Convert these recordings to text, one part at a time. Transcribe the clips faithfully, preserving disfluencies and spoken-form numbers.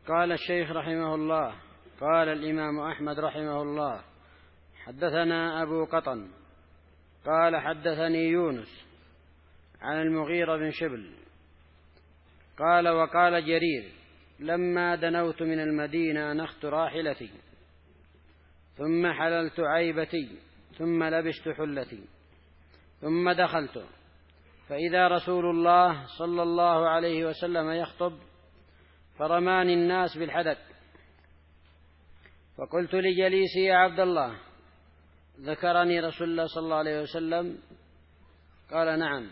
قال الشيخ رحمه الله: قال الإمام أحمد رحمه الله: حدثنا أبو قطن قال حدثني يونس عن المغيرة بن شبل قال: وقال جرير: لما دنوت من المدينة نخت راحلتي ثم حللت عيبتي ثم لبست حلتي ثم دخلت فإذا رسول الله صلى الله عليه وسلم يخطب فرماني الناس بالحدث، فقلت لجليسي: يا عبد الله، ذكرني رسول الله صلى الله عليه وسلم؟ قال: نعم.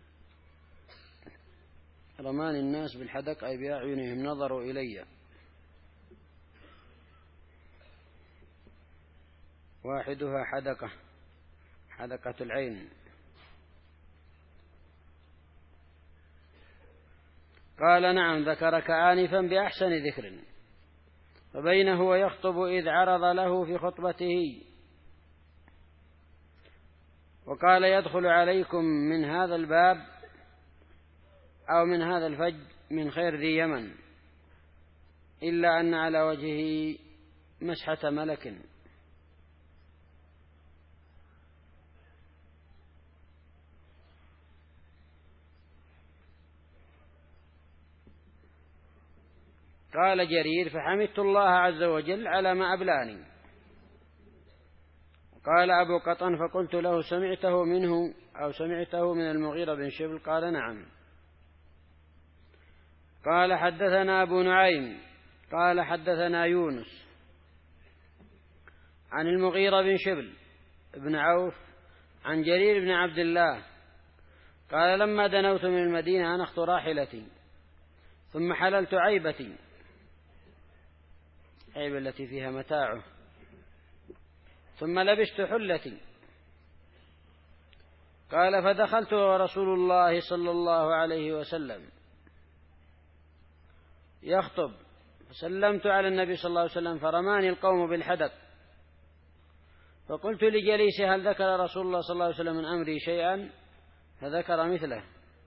رماني الناس بالحدق أي بأعينهم، نظروا إلي. واحدها حدقة، حدقة العين. قال: نعم، ذكرك آنفا بأحسن ذكر، فبينه ويخطب إذ عرض له في خطبته وقال: يدخل عليكم من هذا الباب أو من هذا الفج من خير ذي يمن، إلا أن على وجهه مسحة ملك. قال جرير: فحمدت الله عز وجل على ما أبلاني. قال أبو قطن: فقلت له: سمعته منه أو سمعته من المغيرة بن شبل؟ قال: نعم. قال: حدثنا أبو نعيم قال حدثنا يونس عن المغيرة بن شبل بن عوف عن جرير بن عبد الله قال: لما دنوت من المدينة أنخت راحلتي ثم حللت عيبتي، عيب التي فيها متاعه، ثم لبست حلتي. قال: فدخلت ورسول الله صلى الله عليه وسلم يخطب، فسلمت على النبي صلى الله عليه وسلم فرماني القوم بالحدث، فقلت لجليسي: هل ذكر رسول الله صلى الله عليه وسلم من أمري شيئا؟ فذكر مثله.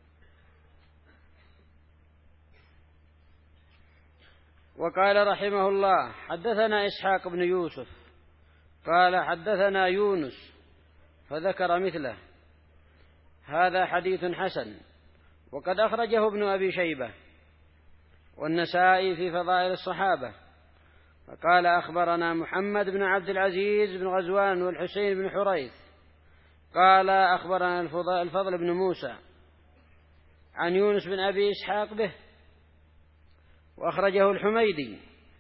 وقال رحمه الله: حدثنا إسحاق بن يوسف قال حدثنا يونس فذكر مثله. هذا حديث حسن، وقد أخرجه ابن أبي شيبة والنسائي في فضائل الصحابة. فقال: أخبرنا محمد بن عبد العزيز بن غزوان والحسين بن حريث قال: أخبرنا الفضل بن موسى عن يونس بن أبي إسحاق به، وأخرجه الحميدي.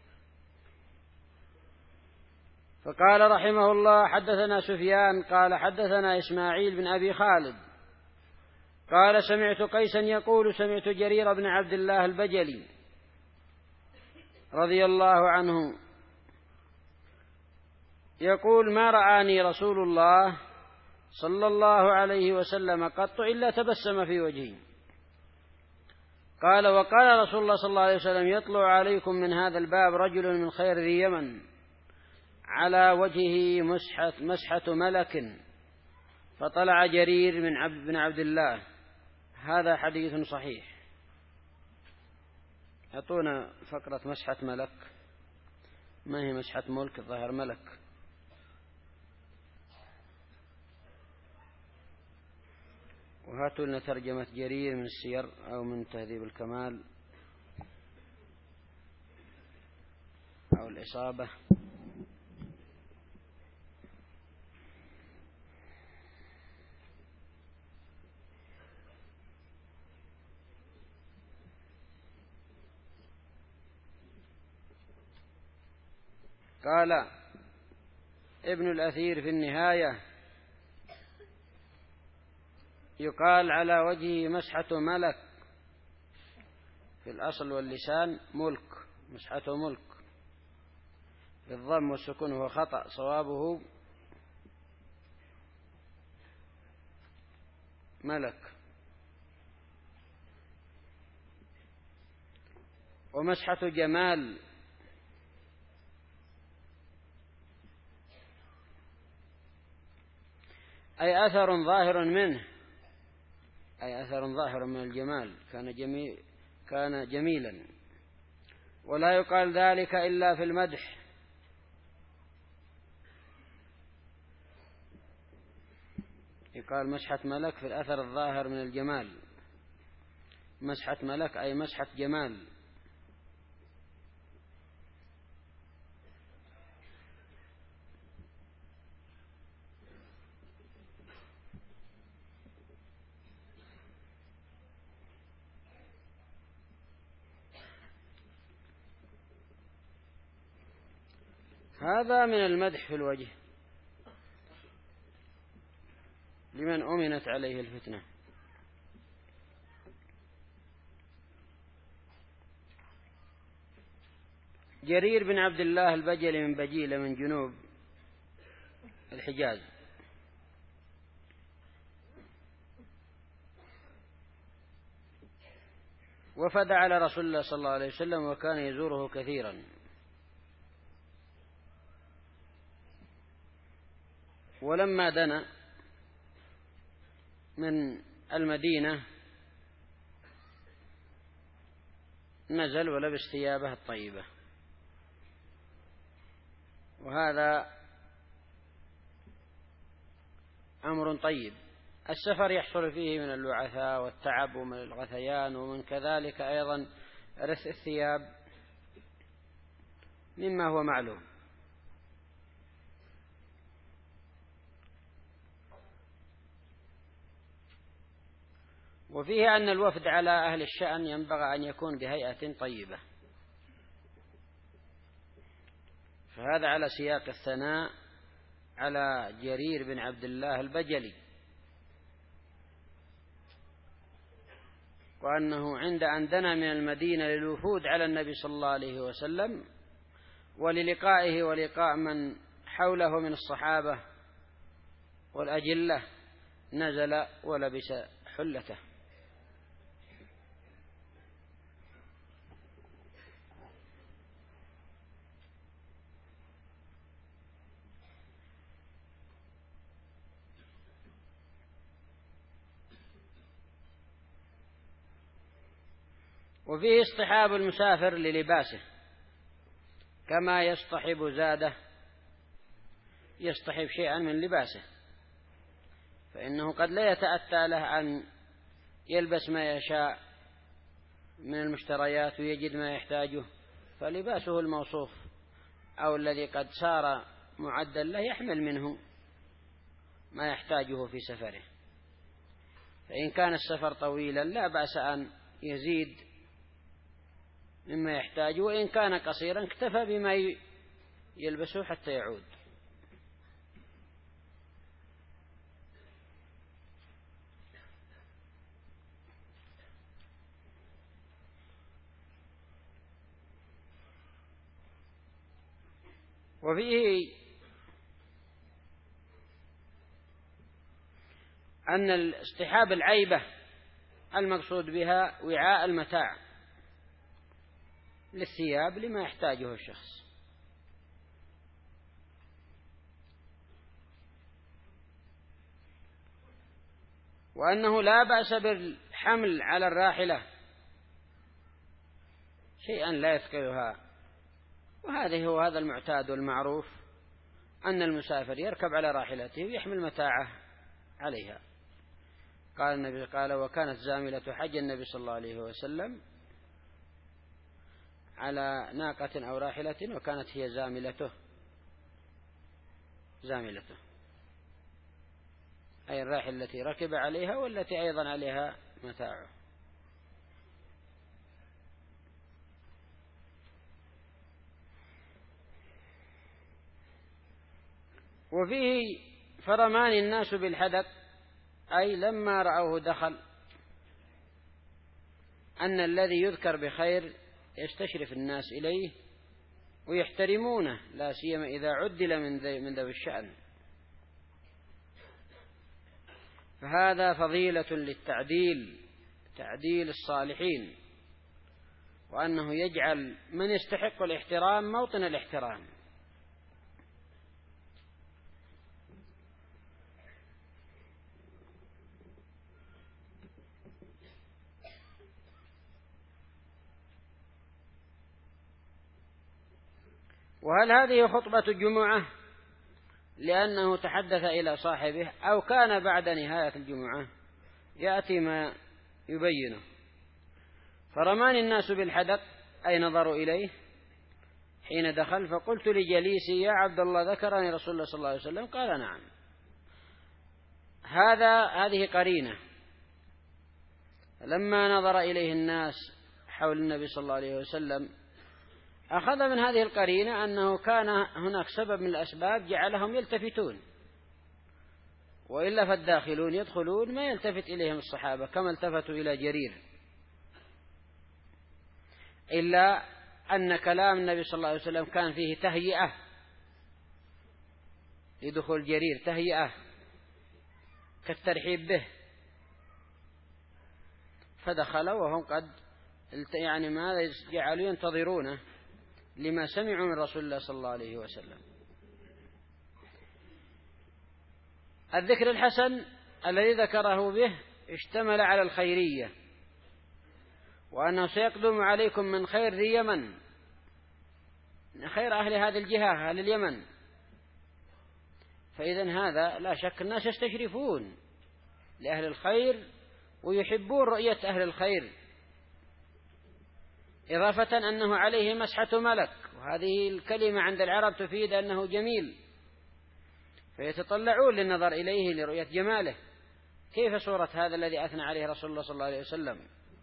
فقال رحمه الله: حدثنا سفيان قال حدثنا إسماعيل بن أبي خالد قال: سمعت قيسا يقول: سمعت جرير بن عبد الله البجلي رضي الله عنه يقول: ما رآني رسول الله صلى الله عليه وسلم قط إلا تبسم في وجهي. قال: وقال رسول الله صلى الله عليه وسلم: يطلع عليكم من هذا الباب رجل من خير ذي يمن على وجهه مسحة, مسحة ملك. فطلع جرير من عبد بن عبد الله. هذا حديث صحيح. أعطونا فقرة مسحة ملك. ما هي مسحة ملك؟ الظاهر ملك. وهاتوا لنا ترجمة جرير من السير أو من تهذيب الكمال أو الإصابة. قال ابن الأثير في النهاية: يقال على وجهه مسحة ملك، في الأصل واللسان ملك، مسحة ملك، بالضم والسكون هو خطأ، صوابه ملك. ومسحة جمال أي أثر ظاهر منه، أي أثر ظاهر من الجمال، كان جميل كان جميلا. ولا يقال ذلك إلا في المدح. يقال مسحة ملك في الأثر الظاهر من الجمال، مسحة ملك أي مسحة جمال. هذا من المدح في الوجه لمن أمنت عليه الفتنة. جرير بن عبد الله البجلي من بجيلة من جنوب الحجاز، وفد على رسول الله صلى الله عليه وسلم وكان يزوره كثيرا، ولما دنا من المدينة نزل ولبس ثيابه الطيبة، وهذا أمر طيب. السفر يحصل فيه من اللعثاء والتعب ومن الغثيان، ومن كذلك أيضا رث الثياب مما هو معلوم. وفيه أن الوفد على أهل الشأن ينبغي أن يكون بهيئة طيبة، فهذا على سياق الثناء على جرير بن عبد الله البجلي، وأنه عند أن دنا من المدينة للوفود على النبي صلى الله عليه وسلم وللقائه ولقاء من حوله من الصحابة والأجلة نزل ولبس حلته. وفيه اصطحاب المسافر للباسه، كما يصطحب زاده يصطحب شيئا من لباسه، فإنه قد لا يتأتى له أن يلبس ما يشاء من المشتريات ويجد ما يحتاجه، فلباسه الموصوف أو الذي قد صار معدا له يحمل منه ما يحتاجه في سفره. فإن كان السفر طويلا لا بأس أن يزيد مما يحتاجه، وإن كان قصيرا اكتفى بما يلبسه حتى يعود. وفيه أن اصطحاب العيبة المقصود بها وعاء المتاع للثياب لما يحتاجه الشخص، وأنه لا بأس بالحمل على الراحلة شيئا لا يثقلها، وهذا هو هذا المعتاد والمعروف أن المسافر يركب على راحلته ويحمل متاعه عليها. قال النبي قال وكانت زاملة حج النبي صلى الله عليه وسلم على ناقة أو راحلة، وكانت هي زاملته زاملته أي الراحلة التي ركب عليها والتي أيضا عليها متاعه. وفيه فرمان الناس بالحدث، أي لما رأوه دخل، أن الذي يذكر بخير يستشرف الناس إليه ويحترمونه، لا سيما إذا عدل من ذوي الشأن، فهذا فضيلة للتعديل، تعديل الصالحين، وأنه يجعل من يستحق الاحترام موطن الاحترام. وهل هذه خطبة الجمعة لأنه تحدث إلى صاحبه، أو كان بعد نهاية الجمعة؟ يأتي ما يبينه. فرماني الناس بالحدق أي نظروا إليه حين دخل، فقلت لجليسي يا عبد الله ذكرني رسول الله صلى الله عليه وسلم؟ قال نعم. هذا هذه قرينة. لما نظر إليه الناس حول النبي صلى الله عليه وسلم أخذ من هذه القرينة أنه كان هناك سبب من الأسباب جعلهم يلتفتون، وإلا فالداخلون يدخلون ما يلتفت إليهم الصحابة كما التفتوا إلى جرير، إلا أن كلام النبي صلى الله عليه وسلم كان فيه تهيئة لدخول جرير، تهيئة كالترحيب به، فدخلوا وهم قد يعني ماذا جعلوا ينتظرونه لما سمعوا من رسول الله صلى الله عليه وسلم. الذكر الحسن الذي ذكره به اشتمل على الخيرية، وأنه سيقدم عليكم من خير ذي يمن، من خير أهل هذه الجهة أهل اليمن. فإذن هذا لا شك الناس يستشرفون لأهل الخير ويحبون رؤية أهل الخير، إضافة أنه عليه مسحة ملك، وهذه الكلمة عند العرب تفيد أنه جميل، فيتطلعون للنظر إليه لرؤية جماله. كيف صورة هذا الذي أثنى عليه رسول الله صلى الله عليه وسلم؟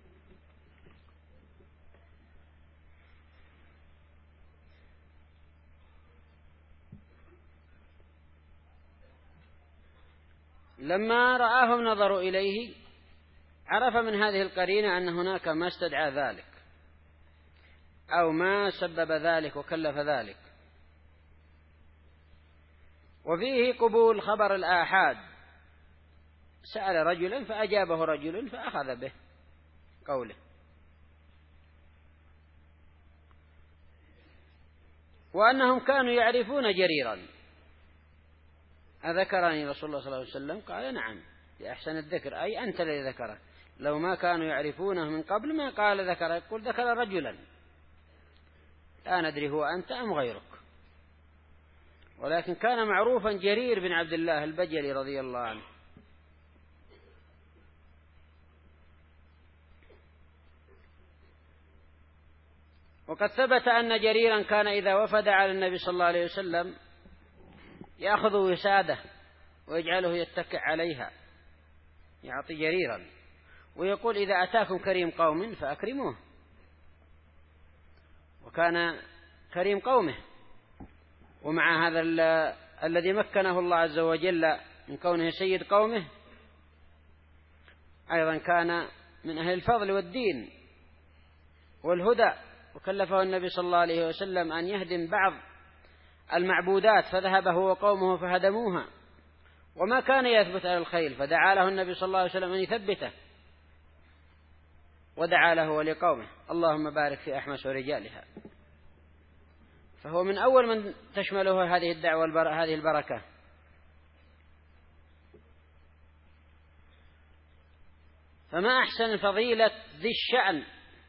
لما رآهم نظروا إليه عرف من هذه القرينة أن هناك ما استدعى ذلك أو ما سبب ذلك وكلف ذلك. وفيه قبول خبر الآحاد، سأل رجلا فأجابه رجل فأخذ به قوله. وأنهم كانوا يعرفون جريرا. أذكرني رسول الله صلى الله عليه وسلم؟ قال نعم بأحسن الذكر، أي أنت الذي ذكره. لو ما كانوا يعرفونه من قبل ما قال ذكر، يقول ذكر رجلا، لا ندري هو أنت أم غيرك. ولكن كان معروفا جرير بن عبد الله البجلي رضي الله عنه. وقد ثبت أن جريرا كان إذا وفد على النبي صلى الله عليه وسلم يأخذ وساده ويجعله يتكئ عليها، يعطي جريرا، ويقول إذا أتاكم كريم قوم فأكرموه. وكان كريم قومه، ومع هذا الذي مكنه الله عز وجل من كونه سيد قومه أيضا كان من أهل الفضل والدين والهدى، وكلفه النبي صلى الله عليه وسلم أن يهدم بعض المعبودات، فذهب هو وقومه فهدموها، وما كان يثبت على الخيل، فدعا له النبي صلى الله عليه وسلم أن يثبته، ودعا له ولقومه اللهم بارك في أحمس ورجالها. فهو من أول من تشمله هذه الدعوة هذه البركة. فما أحسن فضيلة ذي الشأن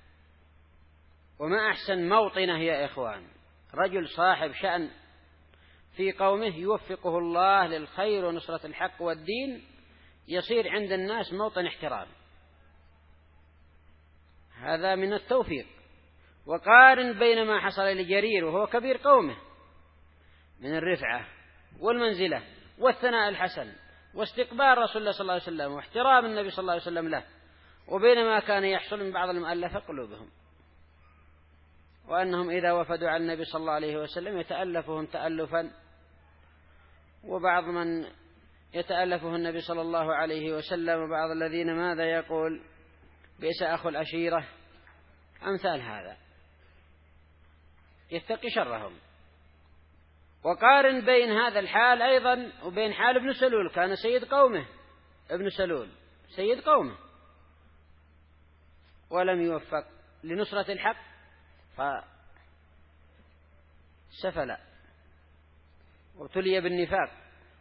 وما أحسن موطنه يا إخوان، رجل صاحب شأن في قومه يوفقه الله للخير ونصرة الحق والدين، يصير عند الناس موطن احترام، هذا من التوفيق. وقارن بين ما حصل لجرير وهو كبير قومه من الرفعة والمنزلة والثناء الحسن واستقبال رسول الله صلى الله عليه وسلم واحترام النبي صلى الله عليه وسلم له، وبين ما كان يحصل من بعض المؤلفة قلوبهم، وأنهم إذا وفدوا على النبي صلى الله عليه وسلم يتألفهم تألفا، وبعض من يتألفه النبي صلى الله عليه وسلم، وبعض الذين ماذا يقول بئس أخو العشيرة، أمثال هذا يتقي شرهم. وقارن بين هذا الحال أيضا وبين حال ابن سلول، كان سيد قومه، ابن سلول سيد قومه ولم يوفق لنصرة الحق فسفل وابتلي بالنفاق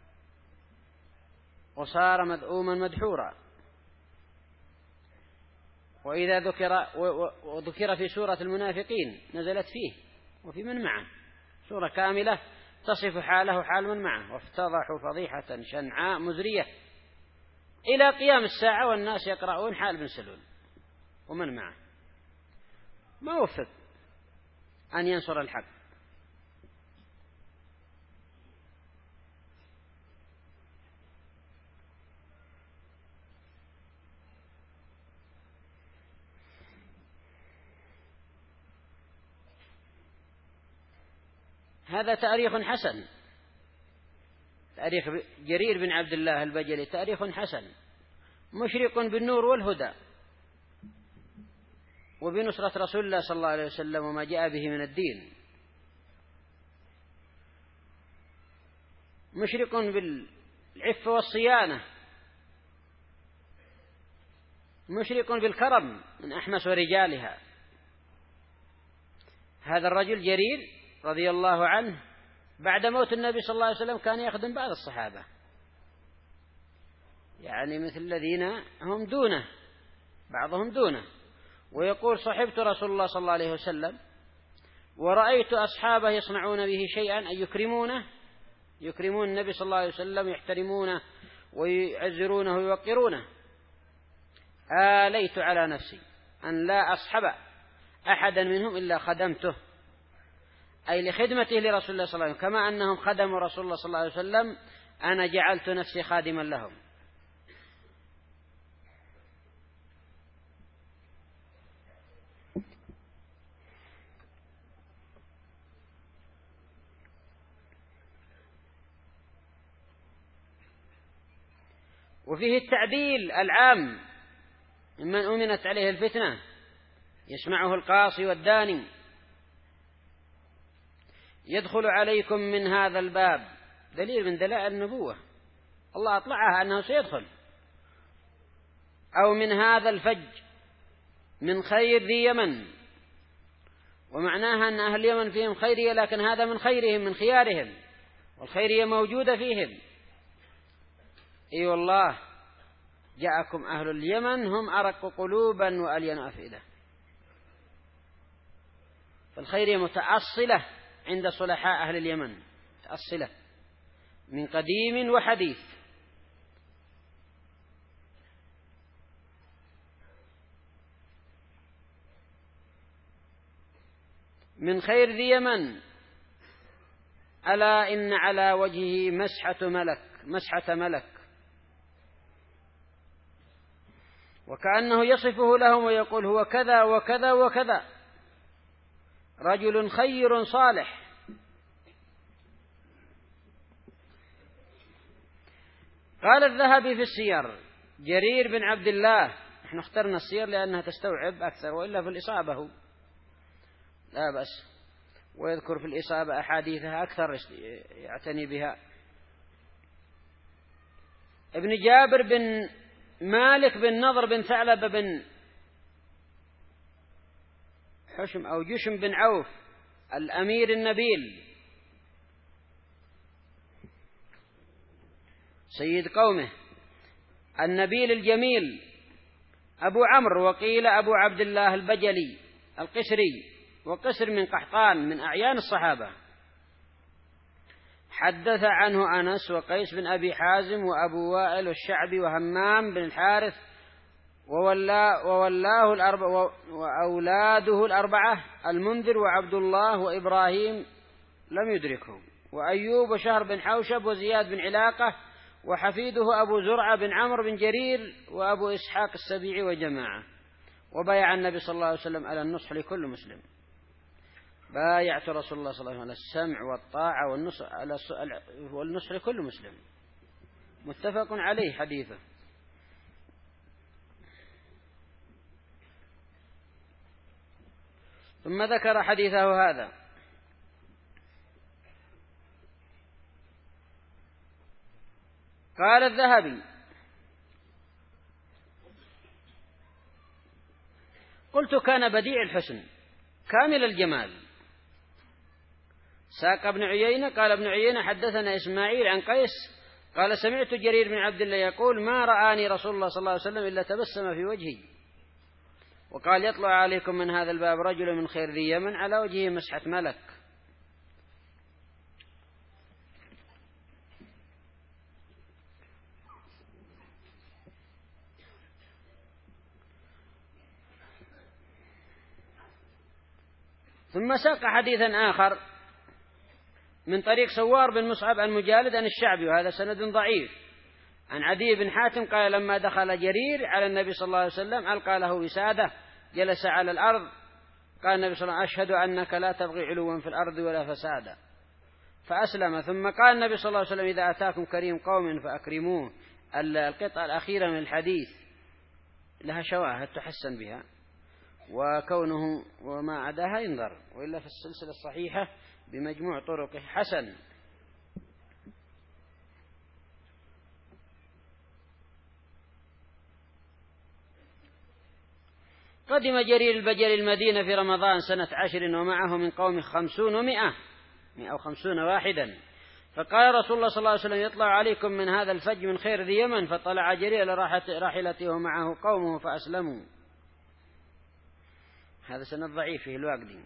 وصار مذءوما مدحورا. وإذا ذكر وذكر في سورة المنافقين نزلت فيه وفي من معه، سورة كاملة تصف حاله حال من معه. وافتضحوا فضيحة شنعاء مزرية إلى قيام الساعة والناس يقرؤون حال بن سلول ومن معه، ما وفق أن ينصر الحق. هذا تاريخ حسن، تاريخ جرير بن عبد الله البجلي تاريخ حسن مشرق بالنور والهدى وبنصرة رسول الله صلى الله عليه وسلم وما جاء به من الدين، مشرق بالعفة والصيانة، مشرق بالكرم من أحمس ورجالها. هذا الرجل جرير رضي الله عنه بعد موت النبي صلى الله عليه وسلم كان يخدم بعض الصحابة، يعني مثل الذين هم دونه، بعضهم دونه، ويقول صحبت رسول الله صلى الله عليه وسلم ورأيت أصحابه يصنعون به شيئا أن يكرمونه، يكرمون النبي صلى الله عليه وسلم، يحترمونه ويعزرونه ويوقرونه. آليت على نفسي أن لا أصحب أحدا منهم إلا خدمته، أي لخدمته لرسول الله صلى الله عليه وسلم، كما أنهم خدموا رسول الله صلى الله عليه وسلم أنا جعلت نفسي خادما لهم. وفيه التعديل العام ممن أمنت عليه الفتنة يسمعه القاصي والداني، يدخل عليكم من هذا الباب، دليل من دلائل النبوة، الله أطلعها أنه سيدخل، أو من هذا الفج من خير ذي يمن، ومعناها أن أهل اليمن فيهم خيرية، لكن هذا من خيرهم من خيارهم، والخيرية موجودة فيهم. اي أيوة والله جاءكم أهل اليمن هم أرق قلوبا وألين أفئدة، فالخيرية متأصلة عند صلحاء أهل اليمن، متأصلة من قديم وحديث. من خير ذي يمن ألا إن على وجهه مسحة ملك، مسحة ملك، وكأنه يصفه لهم ويقول هو كذا وكذا وكذا، رجل خير صالح. قال الذهبي في السير جرير بن عبد الله، نحن اخترنا السير لأنها تستوعب أكثر، وإلا في الإصابة هو لا بأس، ويذكر في الإصابة أحاديثها أكثر يعتني بها. ابن جابر بن مالك بن نضر بن ثعلب بن حشم أو جشم بن عوف الأمير النبيل سيد قومه النبيل الجميل، أبو عمرو وقيل أبو عبد الله البجلي القشري، وقسر من قحطان من أعيان الصحابة. حدث عنه أنس وقيس بن أبي حازم وأبو وائل والشعبي وهمام بن الحارث وولا وولاه الأربعة وأولاده الأربعة المنذر وعبد الله وإبراهيم لم يدركه، وأيوب وشهر بن حوشب وزياد بن علاقة وحفيده أبو زرعة بن عمرو بن جرير وأبو إسحاق السبيعي وجماعة. وبايع النبي صلى الله عليه وسلم على النصح لكل مسلم، بايعت رسول الله صلى الله عليه وسلم على السمع والطاعة والنصح على والنصح لكل مسلم، متفق عليه حديثه. ثم ذكر حديثه هذا قال الذهبي قلت كان بديع الحسن كامل الجمال. ساق ابن عيينة قال ابن عيينة حدثنا إسماعيل عن قيس قال سمعت جرير بن عبد الله يقول ما رآني رسول الله صلى الله عليه وسلم إلا تبسم في وجهي، وقال يطلع عليكم من هذا الباب رجل من خير ذي يمن على وجهه مسحة ملك. ثم ساق حديثا آخر من طريق سوار بن مصعب المجالد عن الشعبي، وهذا سند ضعيف، عن عدي بن حاتم قال لما دخل جرير على النبي صلى الله عليه وسلم ألقى له وسادة، جلس على الأرض، قال النبي صلى الله عليه وسلم أشهد أنك لا تبغي علوا في الأرض ولا فسادا، فأسلم. ثم قال النبي صلى الله عليه وسلم إذا أتاكم كريم قوم فأكرموه. القطعة الأخيرة من الحديث لها شواهد تحسن بها، وكونه وما عداها ينظر، وإلا في السلسلة الصحيحة بمجموع طرقه حسن. قدم جرير البجلي المدينة في رمضان سنة عشر ومعه من قوم خمسون ومئة مئة وخمسون واحدا، فقال رسول الله صلى الله عليه وسلم يطلع عليكم من هذا الفج من خير ذي يمن، فطلع جرير لراحلته ومعه قومه فأسلموا. هذا سند ضعيف فيه الواقدي.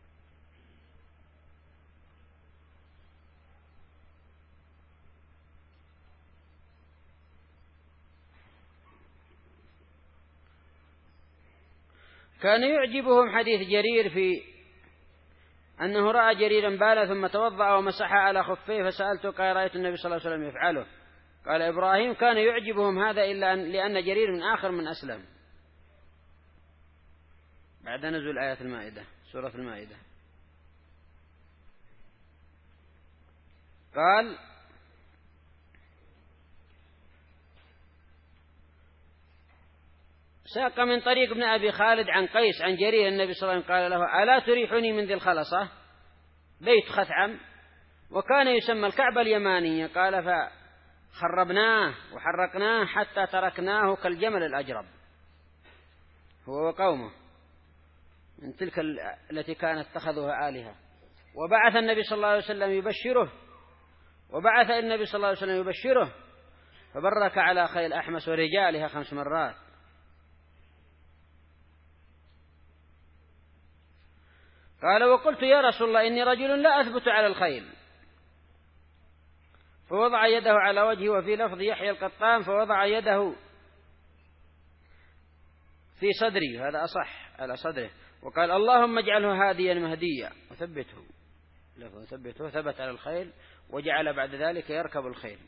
كان يعجبهم حديث جرير في أنه رأى جريرا بالا ثم توضأ ومسح على خفيه، فسألته قال رأيت النبي صلى الله عليه وسلم يفعله. قال إبراهيم كان يعجبهم هذا إلا أن لأن جرير من آخر من أسلم بعد نزول آيات المائدة، سورة المائدة. قال ساق من طريق ابن أبي خالد عن قيس عن جرير النبي صلى الله عليه وسلم قال له ألا تريحني من ذي الخلصة بيت خثعم وكان يسمى الكعبة اليمانية، قال فخربناه وحرقناه حتى تركناه كالجمل الأجرب هو وقومه من تلك التي كانت اتخذوها آلهة. وبعث النبي صلى الله عليه وسلم يبشره وبعث النبي صلى الله عليه وسلم يبشره فبرك على خيل أحمس ورجالها خمس مرات. قال وقلت يا رسول الله إني رجل لا أثبت على الخيل، فوضع يده على وجهه. وفي لفظ يحيى القطان فوضع يده في صدري، هذا أصح على صدره، وقال اللهم اجعله هاديا مهديا وثبته وثبته ثبت على الخيل وجعل بعد ذلك يركب الخيل.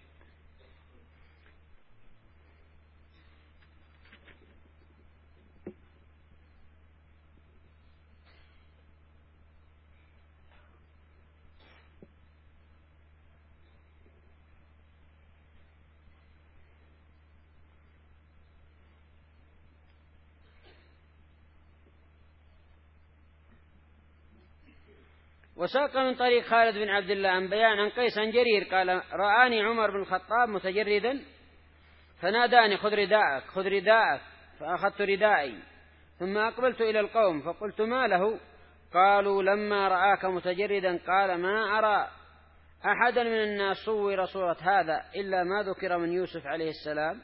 وساق من طريق خالد بن عبد الله عن بيان عن قيس عن جرير قال رآني عمر بن الخطاب متجردا فناداني خذ رداءك خذ رداءك، فأخذت ردائي ثم أقبلت إلى القوم فقلت ما له؟ قالوا لما رآك متجردا قال ما أرى أحدا من الناس صور صورة هذا إلا ما ذكر من يوسف عليه السلام،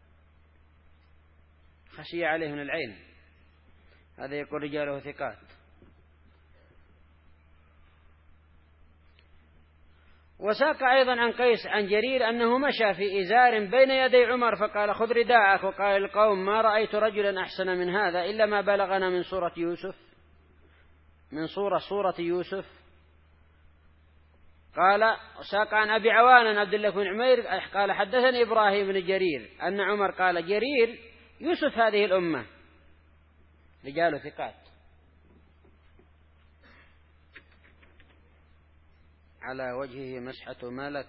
خشي عليه من العين. هذا يقول رجاله ثقات. وساق أيضا عن قيس عن جرير أنه مشى في إزار بين يدي عمر فقال خذ رداءك، وقال القوم ما رأيت رجلا أحسن من هذا إلا ما بلغنا من صورة يوسف من صورة صورة يوسف. قال ساق عن أبي عوان عبد الله بن عمير قال حدثني إبراهيم بن جرير أن عمر قال جرير يوسف هذه الأمة. رجال ثقات. على وجهه مسحة ملك.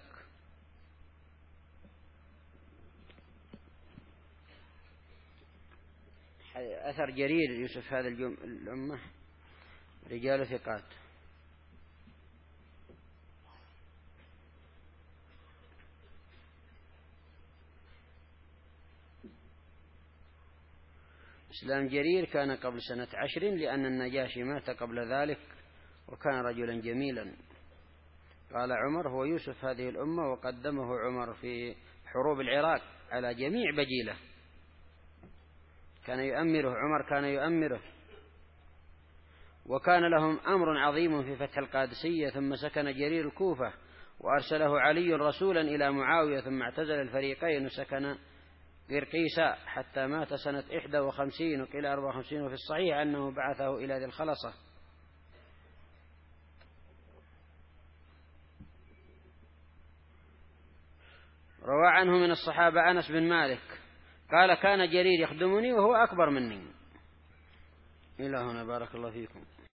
أثر جرير يوسف هذا الأمة. رجال ثقات. إسلام جرير كان قبل سنة عشر لأن النجاشي مات قبل ذلك وكان رجلا جميلا. قال عمر هو يوسف هذه الأمة، وقدمه عمر في حروب العراق على جميع بجيلة، كان يؤمره عمر كان يؤمره وكان لهم أمر عظيم في فتح القادسية. ثم سكن جرير الكوفة وأرسله علي رسولا إلى معاوية، ثم اعتزل الفريقين وسكن قرقيسة حتى مات سنة إحدى وخمسين وقيل أربعة وخمسين، وفي الصحيح أنه بعثه إلى ذي الخلصة. روى عنه من الصحابة أنس بن مالك قال كان جرير يخدمني وهو أكبر مني. إلى هنا بارك الله فيكم.